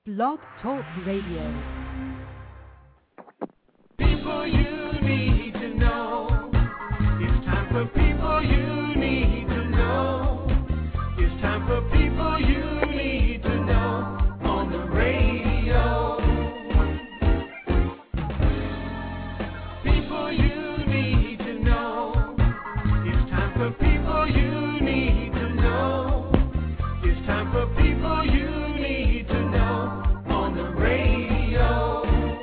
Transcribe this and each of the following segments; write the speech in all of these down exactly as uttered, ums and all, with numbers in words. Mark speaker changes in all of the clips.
Speaker 1: Blog Talk Radio.
Speaker 2: People you need to know. It's time for people you need to know. It's time for people you need to know on the radio. People you need to know. It's time for people you need to know. It's time for people you need to know on the radio.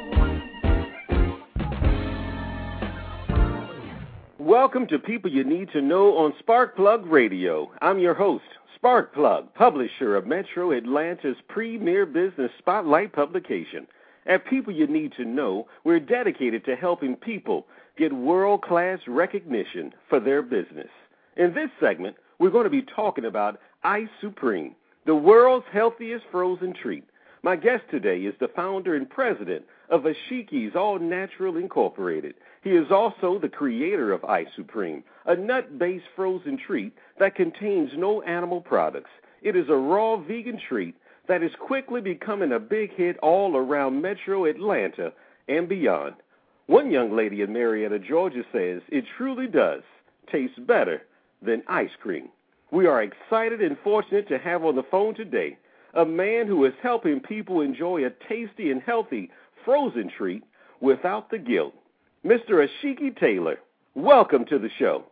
Speaker 3: Welcome to People You Need to Know on Sparkplug Radio. I'm your host, Sparkplug, publisher of Metro Atlanta's premier business spotlight publication. At People You Need to Know, we're dedicated to helping people get world-class recognition for their business. In this segment, we're going to be talking about Ice Supreme, the world's healthiest frozen treat. My guest today is the founder and president of Ashiki's All Natural Incorporated. He is also the creator of Ice Supreme, a nut-based frozen treat that contains no animal products. It is a raw vegan treat that is quickly becoming a big hit all around Metro Atlanta and beyond. One young lady in Marietta, Georgia says it truly does taste better than ice cream. We are excited and fortunate to have on the phone today a man who is helping people enjoy a tasty and healthy frozen treat without the guilt. Mister Ashiki Taylor, welcome to the show.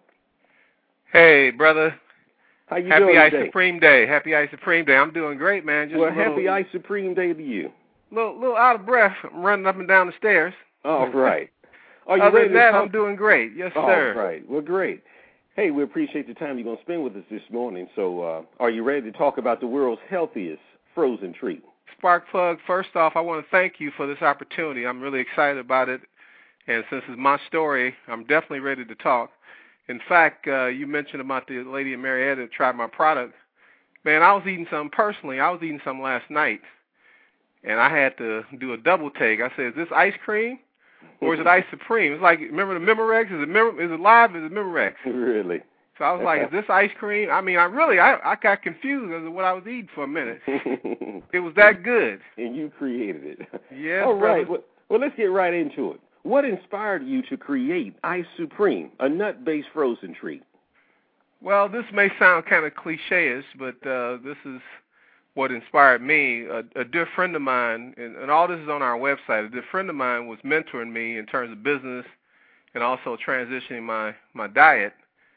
Speaker 4: Hey, brother.
Speaker 3: How you
Speaker 4: happy
Speaker 3: doing
Speaker 4: Ice
Speaker 3: today?
Speaker 4: Supreme Day. Happy Ice Supreme Day. I'm doing great, man. Just
Speaker 3: well,
Speaker 4: a little,
Speaker 3: happy Ice Supreme Day to you.
Speaker 4: Little, little out of breath. I'm running up and down the stairs.
Speaker 3: All right. Are you
Speaker 4: Other
Speaker 3: ready
Speaker 4: than that,
Speaker 3: to talk?
Speaker 4: I'm doing great. Yes, sir.
Speaker 3: All right. Well, great. Hey, we appreciate the time you're going to spend with us this morning. So uh, are you ready to talk about the world's healthiest frozen treat?
Speaker 4: Sparkplug, first off, I want to thank you for this opportunity. I'm really excited about it. And since it's my story, I'm definitely ready to talk. In fact, uh, you mentioned about the lady in Marietta that tried my product. Man, I was eating something personally. I was eating something last night, and I had to do a double take. I said, is this ice cream or is it Ice Supreme? It's like, remember the Memorex? Is it, Mem- is it live? Is it Memorex?
Speaker 3: Really?
Speaker 4: So I was like, is this ice cream? I mean, I really, I, I got confused as to what I was eating for a minute. It was that good.
Speaker 3: And you created it.
Speaker 4: Yes,
Speaker 3: All right.
Speaker 4: brother.
Speaker 3: Well, well, let's get right into it. What inspired you to create Ice Supreme, a nut-based frozen treat?
Speaker 4: Well, this may sound kind of cliche-ish, but uh, this is what inspired me. A, a dear friend of mine, and, and all this is on our website, a dear friend of mine was mentoring me in terms of business and also transitioning my, my diet.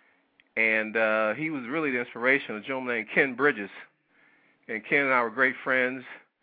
Speaker 4: And uh, he was really the inspiration, a gentleman named Ken Bridges. And Ken and I were great friends.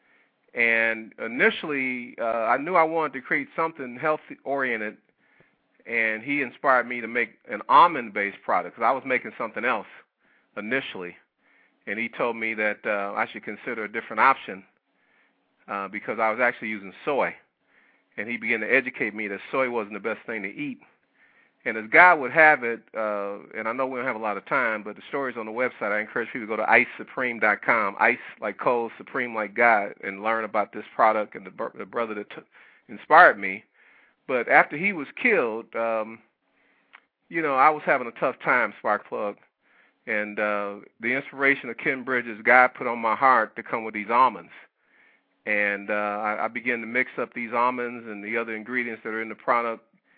Speaker 4: And initially, uh, I knew I wanted to create something health-oriented, and he inspired me to make an almond-based product because I was making something else initially. And he told me that uh, I should consider a different option uh, because I was actually using soy. And he began to educate me that soy wasn't the best thing to eat. And as God would have it, uh, and I know we don't have a lot of time, but the story's on the website. I encourage people to go to ice supreme dot com, ice like cold, supreme like God, and learn about this product and the, the brother that t- inspired me. But after he was killed, um, you know, I was having a tough time, Sparkplug. And uh, the inspiration of Ken Bridges, God put on my heart to come with these almonds. And uh, I, I began to mix up these almonds and the other ingredients that are in the product.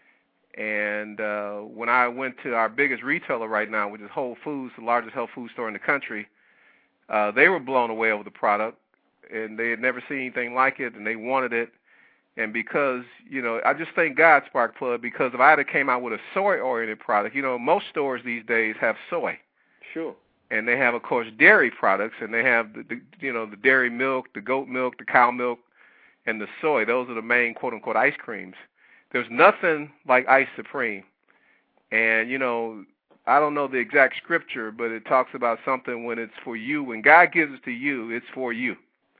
Speaker 4: And uh, when I went to our biggest retailer right now, which is Whole Foods, the largest health food store in the country, uh, they were blown away over the product, and they had never seen anything like it, and they wanted it. And because, you know, I just thank God, Sparkplug, because if I had came out with a soy-oriented product, you know, most stores these days have soy.
Speaker 3: Sure.
Speaker 4: And they have, of course, dairy products, and they have, the, the you know, the dairy milk, the goat milk, the cow milk, and the soy. Those are the main, quote-unquote, ice creams. There's nothing like Ice Supreme. And, you know, I don't know the exact scripture, but it talks about something when it's for you. When God gives it to you, it's for you.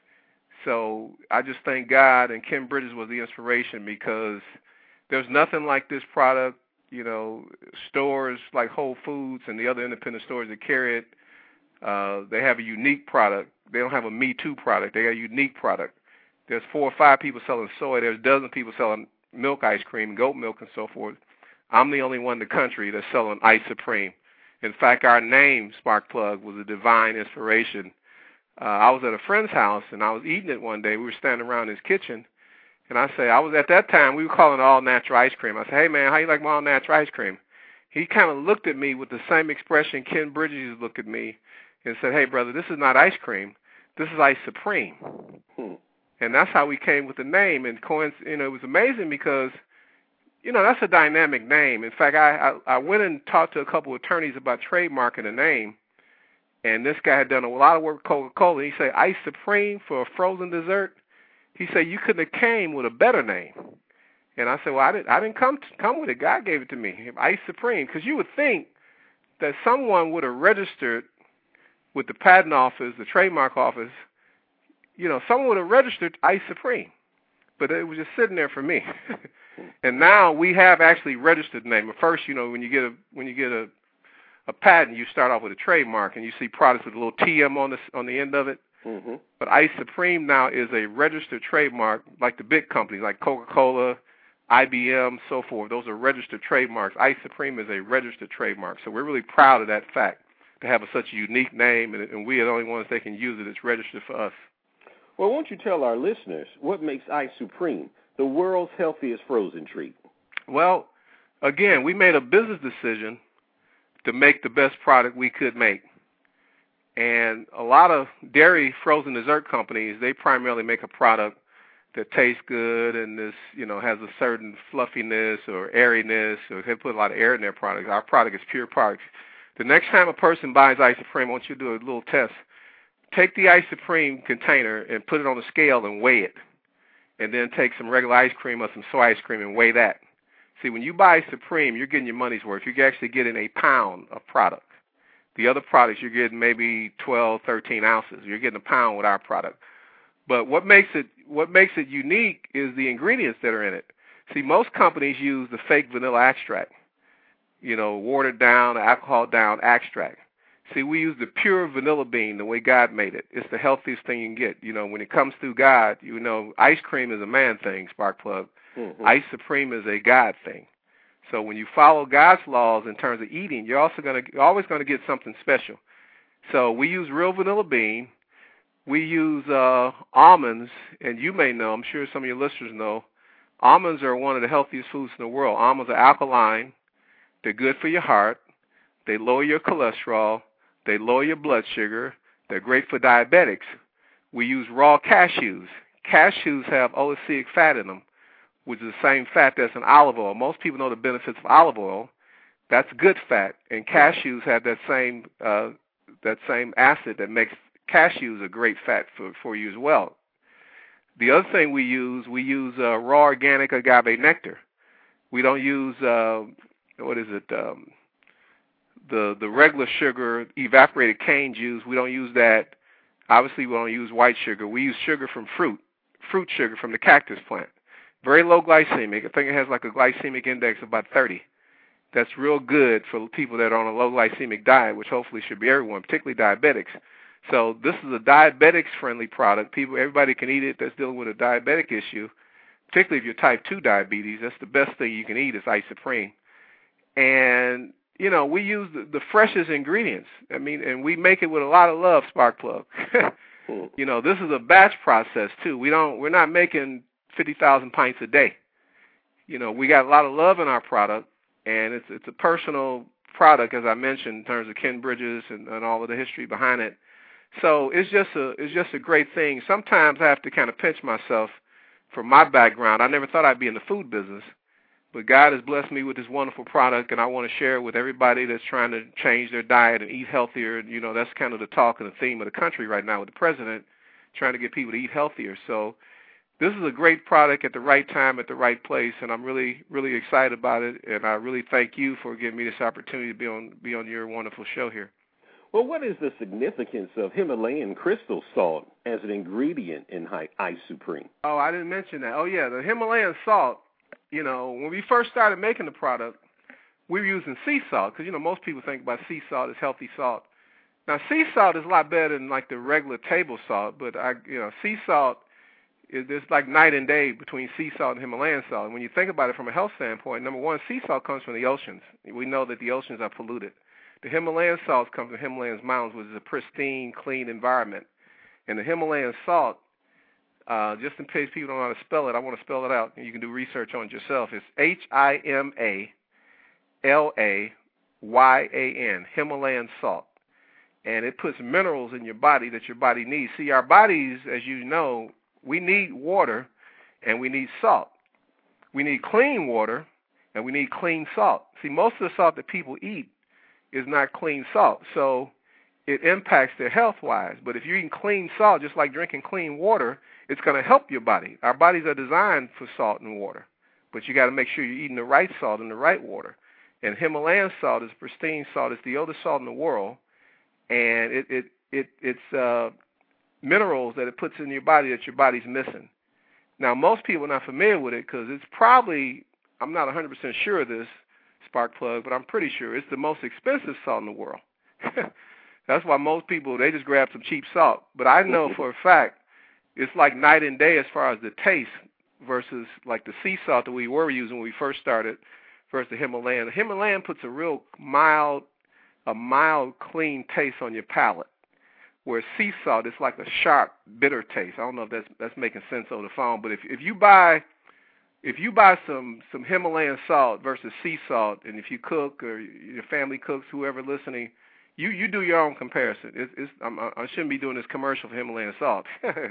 Speaker 4: So I just thank God, and Ken Bridges was the inspiration because there's nothing like this product. You know, stores like Whole Foods and the other independent stores that carry it, uh, they have a unique product. They don't have a Me Too product. They got a unique product. There's four or five people selling soy. There's a dozen people selling milk ice cream, goat milk, and so forth. I'm the only one in the country that's selling Ice Supreme. In fact, our name, Sparkplug, was a divine inspiration uh, I was at a friend's house, and I was eating it one day. We were standing around his kitchen, and I say, I was at that time, we were calling it all-natural ice cream. I said, hey, man, how you like my all-natural ice cream? He kind of looked at me with the same expression Ken Bridges looked at me and said, hey, brother, this is not ice cream. This is Ice Supreme. Hmm. And that's how we came with the name. And, you know, it was amazing because, you know, that's a dynamic name. In fact, I, I, I went and talked to a couple of attorneys about trademarking a name, and this guy had done a lot of work with Coca-Cola. He said, Ice Supreme for a frozen dessert? He said, you couldn't have came with a better name. And I said, well, I didn't, I didn't come to, come with it. God gave it to me, Ice Supreme, because you would think that someone would have registered with the patent office, the trademark office, you know, someone would have registered Ice Supreme, but it was just sitting there for me. And now we have actually registered the name. At first, you know, when you get a when you get a a patent, you start off with a trademark, and you see products with a little T M on the on the end of it. Mm-hmm. But Ice Supreme now is a registered trademark, like the big companies, like Coca-Cola, I B M, so forth. Those are registered trademarks. Ice Supreme is a registered trademark, so we're really proud of that fact to have a, such a unique name, and, and we are the only ones that can use it. It's registered for us.
Speaker 3: Well, won't you tell our listeners what makes Ice Supreme the world's healthiest frozen treat?
Speaker 4: Well, again, we made a business decision to make the best product we could make. And a lot of dairy frozen dessert companies, they primarily make a product that tastes good and this, you know, has a certain fluffiness or airiness, or they put a lot of air in their product. Our product is pure product. The next time a person buys Ice Supreme, I want you to do a little test. Take the Ice Supreme container and put it on a scale and weigh it. And then take some regular ice cream or some soy ice cream and weigh that. See, when you buy Supreme, you're getting your money's worth. You're actually getting a pound of product. The other products, you're getting maybe twelve, thirteen ounces. You're getting a pound with our product. But what makes it what makes it unique is the ingredients that are in it. See, most companies use the fake vanilla extract, you know, watered down, alcohol down extract. See, we use the pure vanilla bean the way God made it. It's the healthiest thing you can get. You know, when it comes through God, you know, ice cream is a man thing, Sparkplug. Mm-hmm. Ice Supreme is a God thing. So when you follow God's laws in terms of eating, you're also going to you're always going to get something special. So we use real vanilla bean. We use uh, almonds, and you may know, I'm sure some of your listeners know, almonds are one of the healthiest foods in the world. Almonds are alkaline. They're good for your heart. They lower your cholesterol. They lower your blood sugar. They're great for diabetics. We use raw cashews. Cashews have oleic fat in them, which is the same fat that's in olive oil. Most people know the benefits of olive oil. That's good fat, and cashews have that same uh, that same acid that makes cashews a great fat for, for you as well. The other thing we use, we use uh, raw organic agave nectar. We don't use, uh, what is it, um, the the regular sugar, evaporated cane juice. We don't use that. Obviously, we don't use white sugar. We use sugar from fruit, fruit sugar from the cactus plant. Very low glycemic. I think it has like a glycemic index of about thirty. That's real good for people that are on a low glycemic diet, which hopefully should be everyone, particularly diabetics. So this is a diabetics-friendly product. People, everybody can eat it that's dealing with a diabetic issue, particularly if you're type two diabetes. That's the best thing you can eat is Ice Supreme. And, you know, we use the, the freshest ingredients. I mean, and we make it with a lot of love, Sparkplug. You know, this is a batch process, too. We don't, we're not making fifty thousand pints a day. You know, we got a lot of love in our product, and it's it's a personal product, as I mentioned, in terms of Ken Bridges and, and all of the history behind it. So it's just a it's just a great thing. Sometimes I have to kind of pinch myself for my background. I never thought I'd be in the food business, but God has blessed me with this wonderful product, and I want to share it with everybody that's trying to change their diet and eat healthier. You know, that's kind of the talk and the theme of the country right now with the president, trying to get people to eat healthier. So this is a great product at the right time, at the right place, and I'm really, really excited about it, and I really thank you for giving me this opportunity to be on be on your wonderful show here.
Speaker 3: Well, what is the significance of Himalayan crystal salt as an ingredient in Ice Supreme?
Speaker 4: Oh, I didn't mention that. Oh, yeah, the Himalayan salt, you know, when we first started making the product, we were using sea salt because, you know, most people think about sea salt as healthy salt. Now, sea salt is a lot better than, like, the regular table salt, but, I, you know, sea salt, is there's like night and day between sea salt and Himalayan salt. And when you think about it from a health standpoint, number one, sea salt comes from the oceans. We know that the oceans are polluted. The Himalayan salts come from the Himalayan mountains, which is a pristine, clean environment. And the Himalayan salt, uh, just in case people don't know how to spell it, I want to spell it out, and you can do research on it yourself. It's H I M A L A Y A N, Himalayan salt. And it puts minerals in your body that your body needs. See, our bodies, as you know, we need water and we need salt. We need clean water and we need clean salt. See, most of the salt that people eat is not clean salt, so it impacts their health-wise. But if you're eating clean salt, just like drinking clean water, it's going to help your body. Our bodies are designed for salt and water, but you got to make sure you're eating the right salt and the right water. And Himalayan salt is pristine salt. It's the oldest salt in the world. And it, it, it it's uh, minerals that it puts in your body that your body's missing. Now, most people are not familiar with it because it's probably, I'm not one hundred percent sure of this, Sparkplug, but I'm pretty sure it's the most expensive salt in the world. That's why most people, they just grab some cheap salt. But I know for a fact it's like night and day as far as the taste versus like the sea salt that we were using when we first started versus the Himalayan. The Himalayan puts a real mild, a mild, clean taste on your palate, where sea salt is like a sharp, bitter taste. I don't know if that's that's making sense over the phone, but if if you buy if you buy some some Himalayan salt versus sea salt, and if you cook or your family cooks, whoever listening, you you do your own comparison. It's, it's I'm, I shouldn't be doing this commercial for Himalayan salt,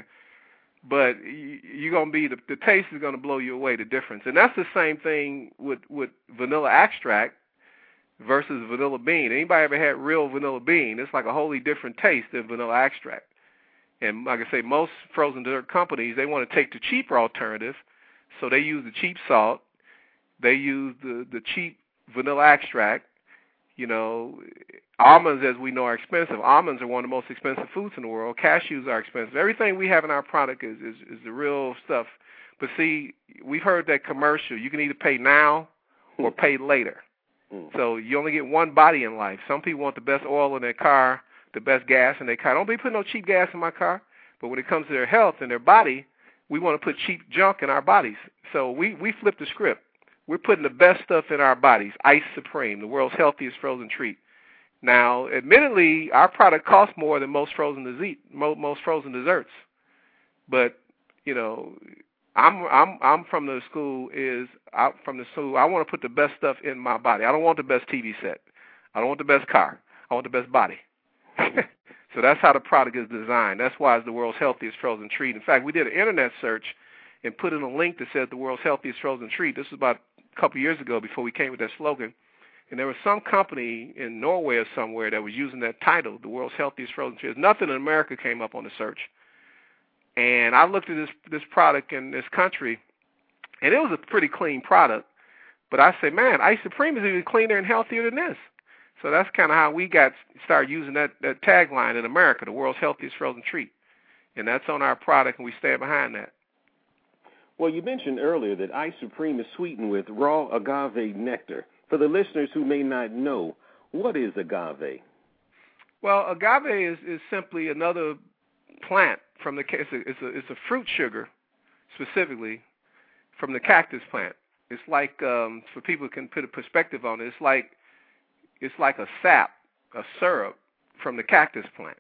Speaker 4: but you, you're gonna be the, the taste is gonna blow you away, the difference, and that's the same thing with with vanilla extract versus vanilla bean. Anybody ever had real vanilla bean? It's like a wholly different taste than vanilla extract. And like I say, most frozen dessert companies, they want to take the cheaper alternative, so they use the cheap salt, they use the, the cheap vanilla extract. You know, almonds, as we know, are expensive. Almonds are one of the most expensive foods in the world. Cashews are expensive. Everything we have in our product is, is, is the real stuff. But see, we've heard that commercial. You can either pay now or pay later. So you only get one body in life. Some people want the best oil in their car, the best gas in their car. Don't be putting no cheap gas in my car. But when it comes to their health and their body, we want to put cheap junk in our bodies. So we, we flip the script. We're putting the best stuff in our bodies. Ice Supreme, the world's healthiest frozen treat. Now, admittedly, our product costs more than most frozen dessert, most frozen desserts. But, you know, I'm I'm I'm from the school is out from the school. I want to put the best stuff in my body. I don't want the best T V set. I don't want the best car. I want the best body. So that's how the product is designed. That's why it's the world's healthiest frozen treat. In fact, we did an internet search and put in a link that said the world's healthiest frozen treat. This was about a couple years ago before we came with that slogan. And there was some company in Norway or somewhere that was using that title, the world's healthiest frozen treat. Nothing in America came up on the search. And I looked at this this product in this country, and it was a pretty clean product. But I say, man, Ice Supreme is even cleaner and healthier than this. So that's kind of how we got started using that, that tagline in America, the world's healthiest frozen treat. And that's on our product, and we stand behind that.
Speaker 3: Well, you mentioned earlier that Ice Supreme is sweetened with raw agave nectar. For the listeners who may not know, what is agave?
Speaker 4: Well, agave is, is simply another plant from the it's a, it's a it's a fruit sugar, specifically from the cactus plant. It's like um, for people who can put a perspective on it, it's like it's like a sap, a syrup from the cactus plant,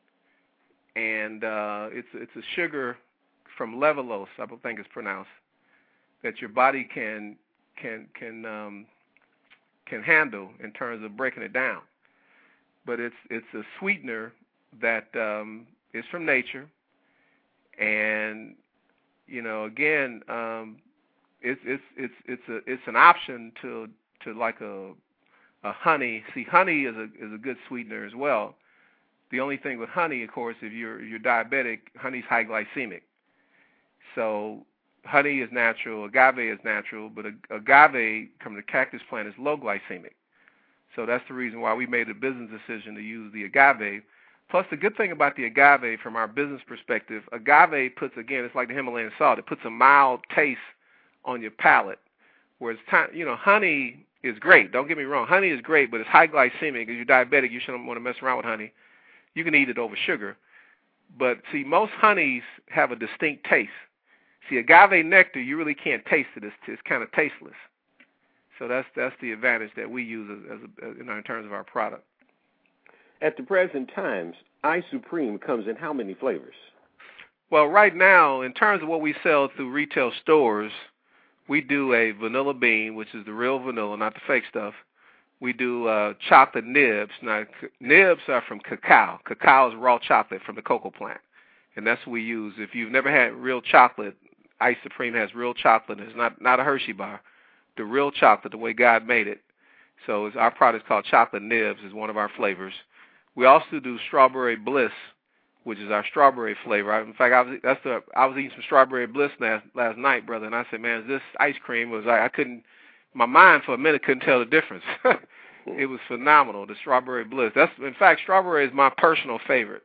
Speaker 4: and uh, it's it's a sugar from levulose, I think it's pronounced, that your body can can can um, can handle in terms of breaking it down. But it's it's a sweetener that um, is from nature, and you know, again, um, it's it's it's it's a it's an option to to like a a honey. See, honey is a is a good sweetener as well. The only thing with honey, of course, if you're you're diabetic, honey's high glycemic. So honey is natural, agave is natural, but agave from the cactus plant is low glycemic. So that's the reason why we made a business decision to use the agave. Plus, the good thing about the agave from our business perspective, agave puts, again, it's like the Himalayan salt. It puts a mild taste on your palate, whereas, you know, honey is great. Don't get me wrong. Honey is great, but it's high glycemic. If you're diabetic, you shouldn't want to mess around with honey. You can eat it over sugar. But, see, most honeys have a distinct taste. See, agave nectar, you really can't taste it. It's, it's kind of tasteless. So that's that's the advantage that we use as, as a, in, our, in terms of our product.
Speaker 3: At the present times, Ice Supreme comes in how many flavors?
Speaker 4: Well, right now, in terms of what we sell through retail stores, we do a vanilla bean, which is the real vanilla, not the fake stuff. We do uh, chocolate nibs. Now, c- nibs are from cacao. Cacao is raw chocolate from the cocoa plant, and that's what we use. If you've never had real chocolate, Ice Supreme has real chocolate. It's not, not a Hershey bar. The real chocolate, the way God made it. So it's, our product is called Chocolate Nibs, is one of our flavors. We also do Strawberry Bliss, which is our strawberry flavor. I, in fact, I was that's the I was eating some Strawberry Bliss last last night, brother, and I said, man, this ice cream was I, I couldn't. My mind for a minute couldn't tell the difference. It was phenomenal, the Strawberry Bliss. That's in fact, strawberry is my personal favorite.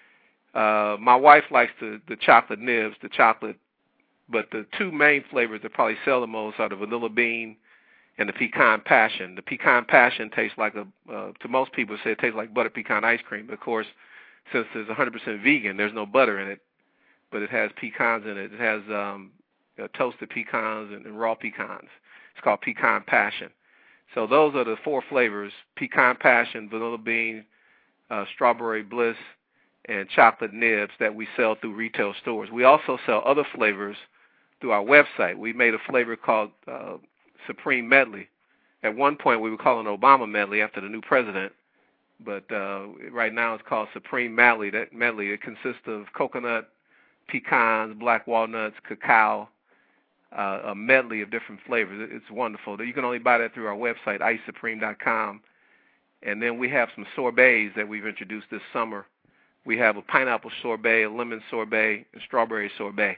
Speaker 4: Uh, my wife likes the the chocolate nibs, the chocolate, but the two main flavors that probably sell the most are the vanilla bean and the pecan passion. The pecan passion tastes like a uh, to most people say it tastes like butter pecan ice cream. But of course, since it's one hundred percent vegan, there's no butter in it, but it has pecans in it. It has um, uh, toasted pecans and, and raw pecans. It's called Pecan Passion. So those are the four flavors: Pecan Passion, Vanilla Bean, uh, Strawberry Bliss, and Chocolate Nibs that we sell through retail stores. We also sell other flavors through our website. We made a flavor called uh, Supreme Medley. At one point, we were calling it Obama Medley after the new president, but uh, right now it's called Supreme Medley. That medley, it consists of coconut, pecans, black walnuts, cacao, uh, a medley of different flavors. It's wonderful. You can only buy that through our website, ice supreme dot com. And then we have some sorbets that we've introduced this summer. We have a pineapple sorbet, a lemon sorbet, and strawberry sorbet.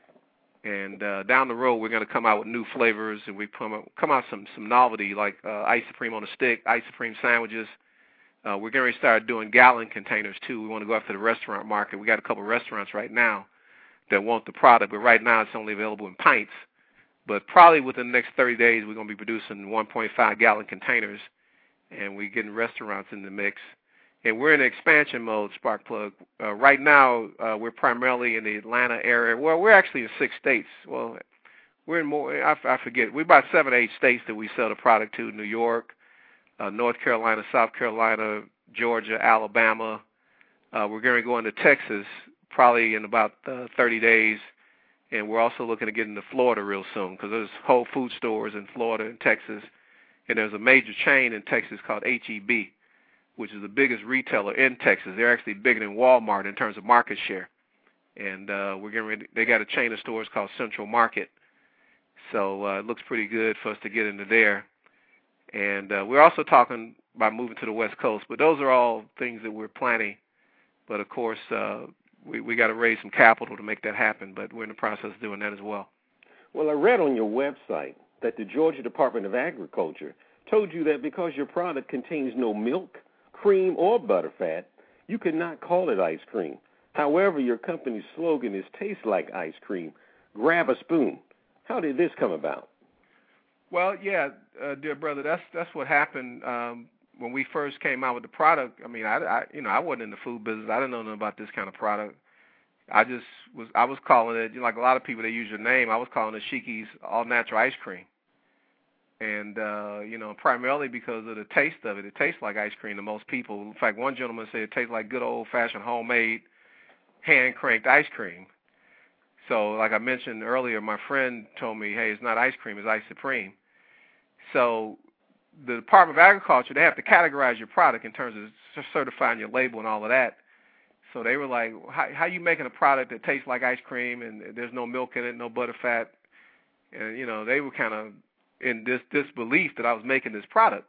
Speaker 4: And uh, down the road, we're going to come out with new flavors, and we come out, come out some some novelty like uh, Ice Supreme on a stick, Ice Supreme sandwiches. Uh, we're going to start doing gallon containers too. We want to go after the restaurant market. We got a couple of restaurants right now that want the product, but right now it's only available in pints. But probably within the next thirty days, we're going to be producing one point five gallon containers, and we're getting restaurants in the mix. And we're in expansion mode, Sparkplug. Uh, right now, uh, we're primarily in the Atlanta area. Well, we're actually in six states. Well, we're in more, I, I forget. We're about seven, eight states that we sell the product to: New York, uh, North Carolina, South Carolina, Georgia, Alabama. Uh, we're going to go into Texas probably in about uh, thirty days. And we're also looking to get into Florida real soon because there's Whole Food stores in Florida and Texas. And there's a major chain in Texas called H E B, which is the biggest retailer in Texas. They're actually bigger than Walmart in terms of market share. And uh, we're getting ready, they got a chain of stores called Central Market. So uh, it looks pretty good for us to get into there. And uh, we're also talking about moving to the West Coast. But those are all things that we're planning. But, of course, uh, we, we got to raise some capital to make that happen. But we're in the process of doing that as well.
Speaker 3: Well, I read on your website that the Georgia Department of Agriculture told you that because your product contains no milk, cream, or butterfat, you cannot call it ice cream. However, your company's slogan is "Taste like ice cream, grab a spoon." How did this come about?
Speaker 4: Well, yeah, uh, dear brother, that's that's what happened um, when we first came out with the product. I mean, I, I you know I wasn't in the food business. I didn't know nothing about this kind of product. I just was I was calling it, you know, like a lot of people that use your name. I was calling it Sheiky's All Natural Ice Cream. And, uh, you know, primarily because of the taste of it. It tastes like ice cream to most people. In fact, one gentleman said it tastes like good old-fashioned homemade hand-cranked ice cream. So, like I mentioned earlier, my friend told me, hey, it's not ice cream, it's Ice Supreme. So the Department of Agriculture, they have to categorize your product in terms of certifying your label and all of that. So they were like, how, how you making a product that tastes like ice cream and there's no milk in it, no butterfat? And, you know, they were kind of in this disbelief that I was making this product.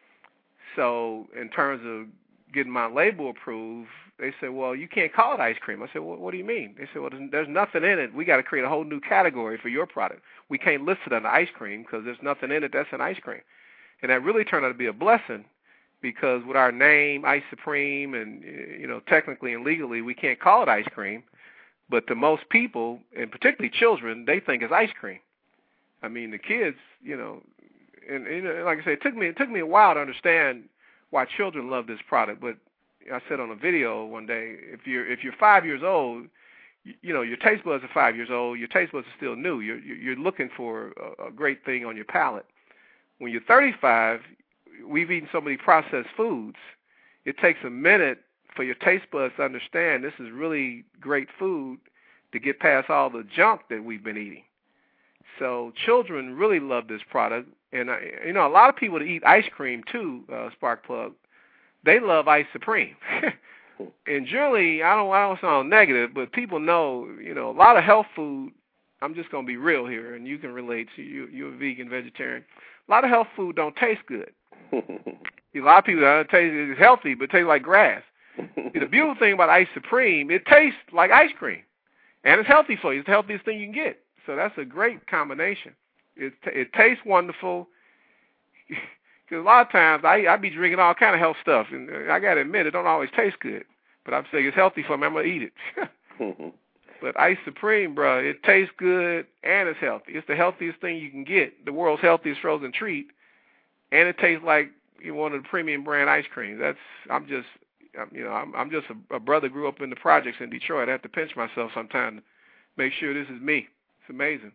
Speaker 4: So in terms of getting my label approved, they said, well, you can't call it ice cream. I said, well, what do you mean? They said, well, there's, there's nothing in it. We got to create a whole new category for your product. We can't list it under ice cream because there's nothing in it that's an ice cream. And that really turned out to be a blessing because with our name, Ice Supreme, and, you know, technically and legally, we can't call it ice cream. But to most people, and particularly children, they think it's ice cream. I mean, the kids, you know, and, and like I said, it took me it took me a while to understand why children love this product. But I said on a video one day, if you're if you're five years old, you, you know, your taste buds are five years old. Your taste buds are still new. You're you're looking for a, a great thing on your palate. When you're thirty-five, we've eaten so many processed foods, it takes a minute for your taste buds to understand this is really great food to get past all the junk that we've been eating. So children really love this product. And, uh, you know, a lot of people that eat ice cream, too, uh, Sparkplug, they love Ice Supreme. And generally, I don't, I don't sound negative, but people know, you know, a lot of health food, I'm just going to be real here, and you can relate to you, you're a vegan, vegetarian. A lot of health food don't taste good. A lot of people don't taste it's healthy, but tastes like grass. The beautiful thing about Ice Supreme, it tastes like ice cream, and it's healthy for you. It's the healthiest thing you can get. So that's a great combination. It it tastes wonderful. Because a lot of times I I be drinking all kind of health stuff, and I got to admit it don't always taste good. But I'm saying it's healthy for me. I'm gonna eat it. But Ice Supreme, bro, it tastes good and it's healthy. It's the healthiest thing you can get. The world's healthiest frozen treat, and it tastes like one of the premium brand ice creams. That's I'm just you know I'm I'm just a, a brother grew up in the projects in Detroit. I have to pinch myself sometimes to make sure this is me. It's amazing.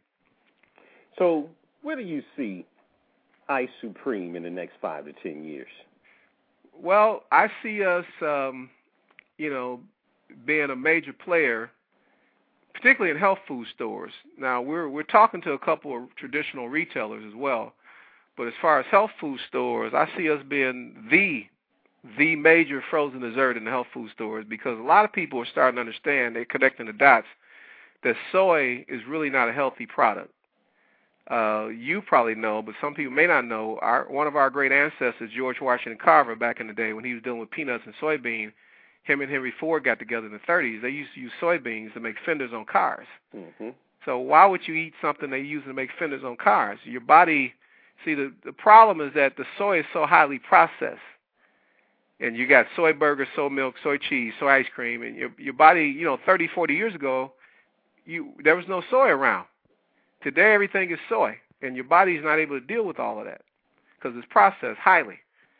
Speaker 3: So where do you see Ice Supreme in the next five to ten years?
Speaker 4: Well, I see us, um, you know, being a major player, particularly in health food stores. Now, we're we're talking to a couple of traditional retailers as well, but as far as health food stores, I see us being the the major frozen dessert in the health food stores, because a lot of people are starting to understand, they're connecting the dots, that soy is really not a healthy product. Uh, you probably know, but some people may not know, our, one of our great ancestors, George Washington Carver, back in the day when he was dealing with peanuts and soybeans, him and Henry Ford got together in the thirties. They used to use soybeans to make fenders on cars. Mm-hmm. So why would you eat something they use to make fenders on cars? Your body, see, the, the problem is that the soy is so highly processed. And you got soy burgers, soy milk, soy cheese, soy ice cream, and your your body, you know, thirty, forty years ago, you there was no soy around. Today, everything is soy, and your body's not able to deal with all of that because it's processed highly.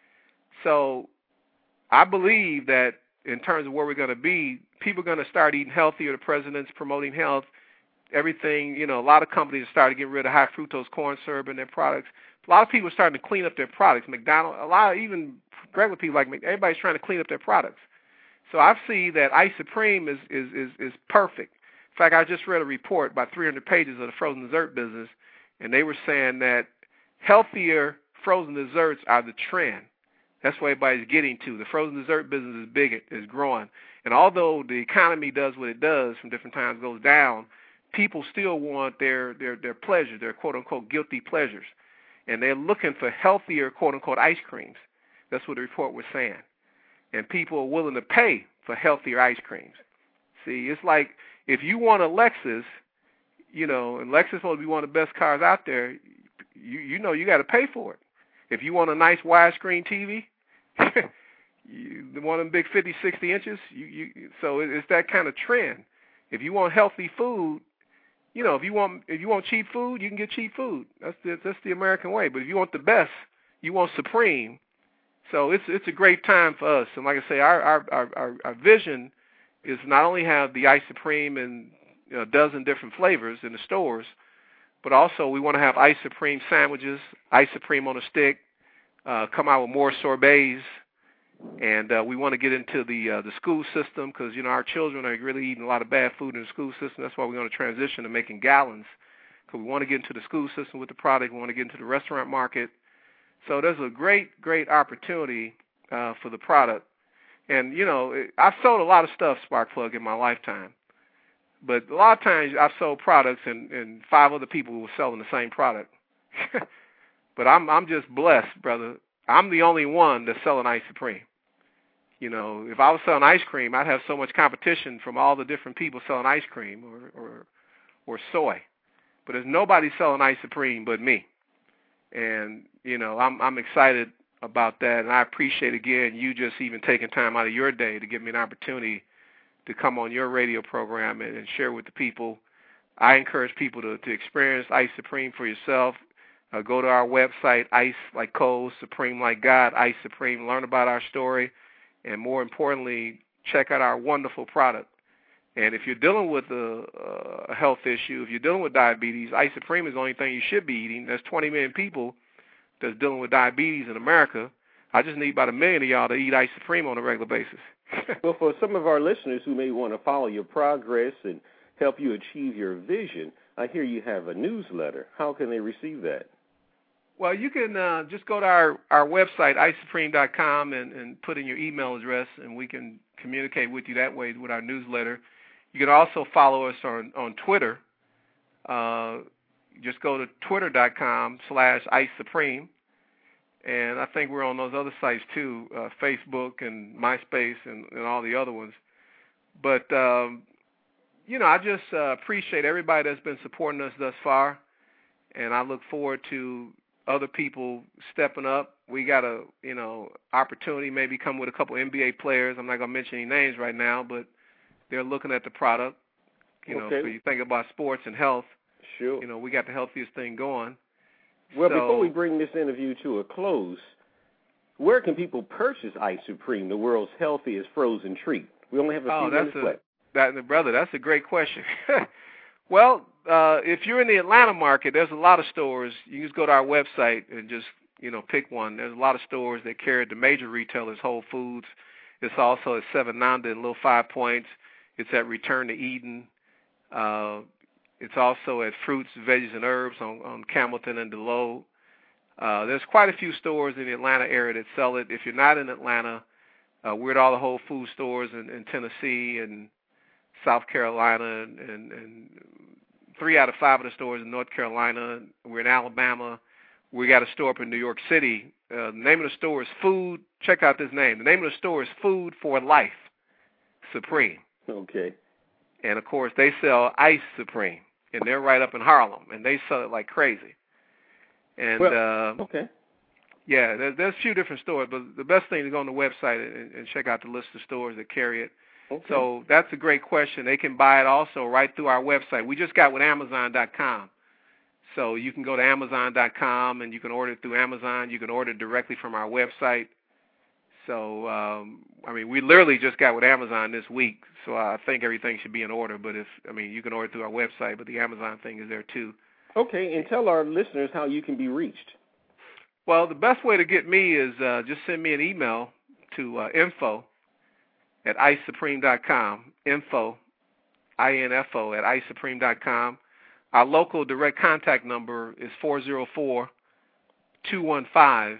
Speaker 4: So I believe that in terms of where we're going to be, people are going to start eating healthier. The president's promoting health. Everything, you know, a lot of companies are starting to get rid of high fructose corn syrup in their products. A lot of people are starting to clean up their products. McDonald's, a lot of even regular people like me, everybody's trying to clean up their products. So I see that Ice Supreme is, is, is, is perfect. In fact, I just read a report, about three hundred pages of the frozen dessert business, and they were saying that healthier frozen desserts are the trend. That's what everybody's getting to. The frozen dessert business is big, is growing. And although the economy does what it does from different times, goes down, people still want their, their, their pleasure, their quote-unquote guilty pleasures. And they're looking for healthier quote-unquote ice creams. That's what the report was saying. And people are willing to pay for healthier ice creams. See, it's like if you want a Lexus, you know, and Lexus is supposed to be one of the best cars out there, you you know you got to pay for it. If you want a nice widescreen T V, you, one of them big fifty, sixty inches, you, you so it's that kind of trend. If you want healthy food, you know, if you want if you want cheap food, you can get cheap food. That's the, that's the American way. But if you want the best, you want Supreme. So it's it's a great time for us. And like I say, our our our, our vision is not only have the Ice Supreme in you know, a dozen different flavors in the stores, but also we want to have Ice Supreme sandwiches, Ice Supreme on a stick, uh, come out with more sorbets, and uh, we want to get into the uh, the school system because, you know, our children are really eating a lot of bad food in the school system. That's why we're going to transition to making gallons, because we want to get into the school system with the product. We want to get into the restaurant market. So there's a great, great opportunity uh, for the product. And, you know, I've sold a lot of stuff, Sparkplug, in my lifetime. But a lot of times I've sold products and, and five other people were selling the same product. But I'm I'm just blessed, brother. I'm the only one that's selling Ice Supreme. You know, if I was selling ice cream, I'd have so much competition from all the different people selling ice cream or or, or soy. But there's nobody selling Ice Supreme but me. And, you know, I'm I'm excited about that, and I appreciate, again, you just even taking time out of your day to give me an opportunity to come on your radio program and, and share with the people. I encourage people to, to experience Ice Supreme for yourself. Uh, go to our website, Ice Like Cold, Supreme Like God, Ice Supreme. Learn about our story, and more importantly, check out our wonderful product. And if you're dealing with a, a health issue, if you're dealing with diabetes, Ice Supreme is the only thing you should be eating. There's twenty million people that's dealing with diabetes in America. I just need about a million of y'all to eat Ice Supreme on a regular basis.
Speaker 3: Well, for some of our listeners who may want to follow your progress and help you achieve your vision, I hear you have a newsletter. How can they receive that?
Speaker 4: Well, you can uh, just go to our, our website, ice supreme dot com, and, and put in your email address, and we can communicate with you that way with our newsletter. You can also follow us on, on Twitter. Uh, just go to twitter dot com slash ice supreme. And I think we're on those other sites, too, uh, Facebook and MySpace and, and all the other ones. But, um, you know, I just uh, appreciate everybody that's been supporting us thus far, and I look forward to other people stepping up. We got a, you know, opportunity, maybe come with a couple N B A players. I'm not going to mention any names right now, but they're looking at the product. You know,
Speaker 3: okay.
Speaker 4: so you think about sports and health.
Speaker 3: Sure.
Speaker 4: You know, we got the healthiest thing going.
Speaker 3: Well,
Speaker 4: so,
Speaker 3: before we bring this interview to a close, where can people purchase Ice Supreme, the world's healthiest frozen treat? We only have a
Speaker 4: oh,
Speaker 3: few
Speaker 4: that's
Speaker 3: minutes
Speaker 4: a,
Speaker 3: left.
Speaker 4: That, brother, that's a great question. Well, uh, if you're in the Atlanta market, there's a lot of stores. You just go to our website and just, you know, pick one. There's a lot of stores that carry the major retailers, Whole Foods. It's also at Seven Nanda and Little Five Points. It's at Return to Eden. Uh, it's also at Fruits, Veggies, and Herbs on, on Campbellton and Delowe. Uh, there's quite a few stores in the Atlanta area that sell it. If you're not in Atlanta, uh, we're at all the Whole Food stores in, in Tennessee and South Carolina, and, and, and three out of five of the stores in North Carolina. We're in Alabama. We got a store up in New York City. Uh, the name of the store is Food. Check out this name. The name of the store is Food for Life Supreme.
Speaker 3: Okay.
Speaker 4: And, of course, they sell Ice Supreme, and they're right up in Harlem, and they sell it like crazy. And,
Speaker 3: well,
Speaker 4: uh,
Speaker 3: okay.
Speaker 4: yeah, there's, there's a few different stores, but the best thing is go on the website and, and check out the list of stores that carry it.
Speaker 3: Okay.
Speaker 4: So that's a great question. They can buy it also right through our website. We just got with Amazon dot com. So you can go to Amazon dot com and you can order it through Amazon. You can order it directly from our website. So, um, I mean, we literally just got with Amazon this week, so I think everything should be in order. But if, I mean, you can order it through our website, but the Amazon thing is there too.
Speaker 3: Okay, and tell our listeners how you can be reached.
Speaker 4: Well, the best way to get me is uh, just send me an email to uh, info at ice supreme dot com, info, I N F O, at ice supreme dot com. Our local direct contact number is four oh four, two one five,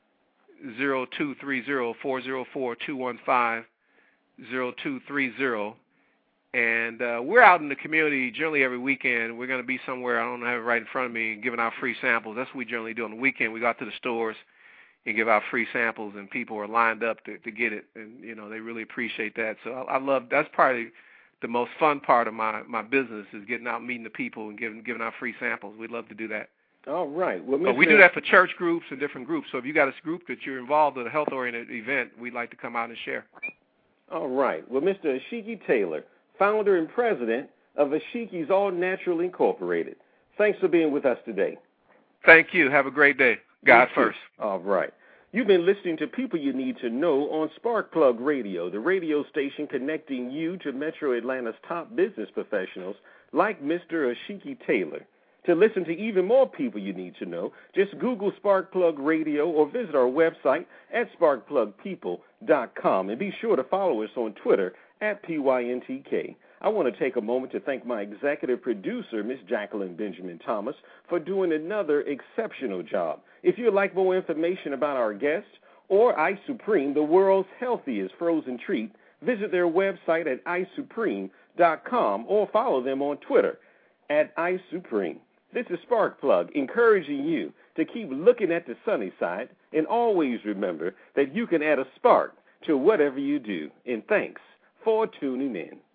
Speaker 4: oh two three oh, four oh four, two one five, oh two three oh. And uh, we're out in the community generally every weekend. We're going to be somewhere, I don't have it right in front of me, giving out free samples. That's what we generally do on the weekend. We go out to the stores and give out free samples, and people are lined up to, to get it. And, you know, they really appreciate that. So I, I love, that's probably the most fun part of my, my business is getting out, meeting the people, and giving giving out free samples. We'd love to do that.
Speaker 3: All right. Well,
Speaker 4: but we do that for church groups and different groups. So if you got a group that you're involved in a health-oriented event, we'd like to come out and share.
Speaker 3: All right. Well, Mister Ashiki Taylor, founder and president of Ashiki's All Natural Incorporated. Thanks for being with us today.
Speaker 4: Thank you. Have a great day. God first.
Speaker 3: All right. You've been listening to People You Need to Know on Sparkplug Radio, the radio station connecting you to Metro Atlanta's top business professionals like Mister Ashiki Taylor. To listen to even more People You Need to Know, just Google Sparkplug Radio or visit our website at spark plug people dot com. And be sure to follow us on Twitter at P Y N T K. I want to take a moment to thank my executive producer, Miss Jacqueline Benjamin Thomas, for doing another exceptional job. If you'd like more information about our guests or Ice Supreme, the world's healthiest frozen treat, visit their website at ice supreme dot com or follow them on Twitter at Ice Supreme. This is Sparkplug, encouraging you to keep looking at the sunny side and always remember that you can add a spark to whatever you do. And thanks for tuning in.